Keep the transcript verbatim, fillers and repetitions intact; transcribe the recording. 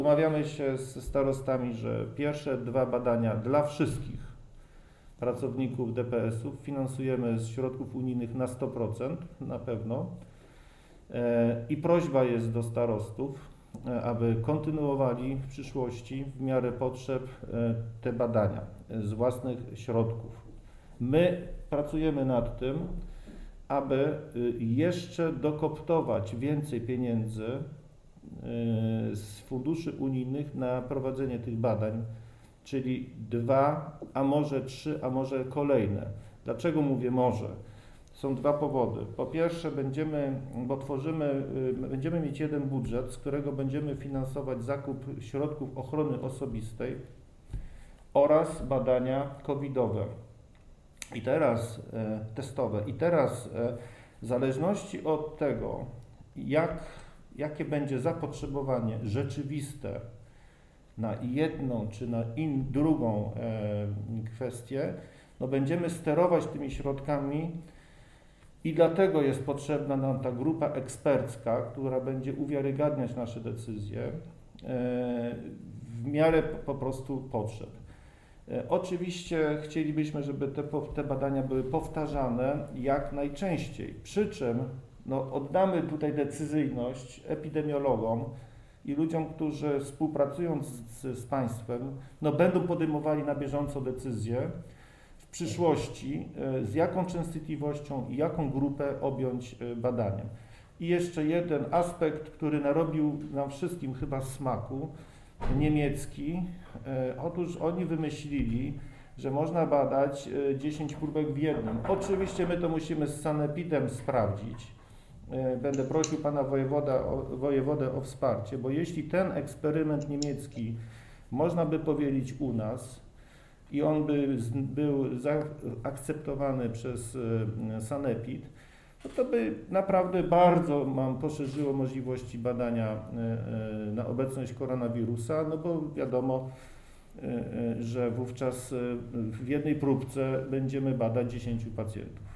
Umawiamy się z starostami, że pierwsze dwa badania dla wszystkich pracowników D P S ów finansujemy z środków unijnych na sto procent na pewno. I prośba jest do starostów, aby kontynuowali w przyszłości w miarę potrzeb te badania z własnych środków. My pracujemy nad tym, aby jeszcze dokoptować więcej pieniędzy z funduszy unijnych na prowadzenie tych badań, czyli dwa, a może trzy, a może kolejne. Dlaczego mówię może? Są dwa powody. Po pierwsze, będziemy, bo tworzymy, będziemy mieć jeden budżet, z którego będziemy finansować zakup środków ochrony osobistej oraz badania covidowe i teraz e, testowe. I teraz e, w zależności od tego, jak, jakie będzie zapotrzebowanie rzeczywiste na jedną czy na in, drugą e, kwestię, no będziemy sterować tymi środkami. I dlatego jest potrzebna nam ta grupa ekspercka, która będzie uwiarygadniać nasze decyzje w miarę po prostu potrzeb. Oczywiście chcielibyśmy, żeby te, te badania były powtarzane jak najczęściej, przy czym no, oddamy tutaj decyzyjność epidemiologom i ludziom, którzy współpracując z, z państwem, no, będą podejmowali na bieżąco decyzje, w przyszłości, z jaką częstotliwością i jaką grupę objąć badaniem. I jeszcze jeden aspekt, który narobił nam wszystkim chyba smaku, niemiecki. Otóż oni wymyślili, że można badać dziesięć próbek w jednym. Oczywiście my to musimy z sanepidem sprawdzić. Będę prosił pana wojewoda, o, wojewodę o wsparcie, bo jeśli ten eksperyment niemiecki można by powielić u nas, i on by był zaakceptowany przez sanepid, no to by naprawdę bardzo mam poszerzyło możliwości badania na obecność koronawirusa, no bo wiadomo, że wówczas w jednej próbce będziemy badać dziesięciu pacjentów.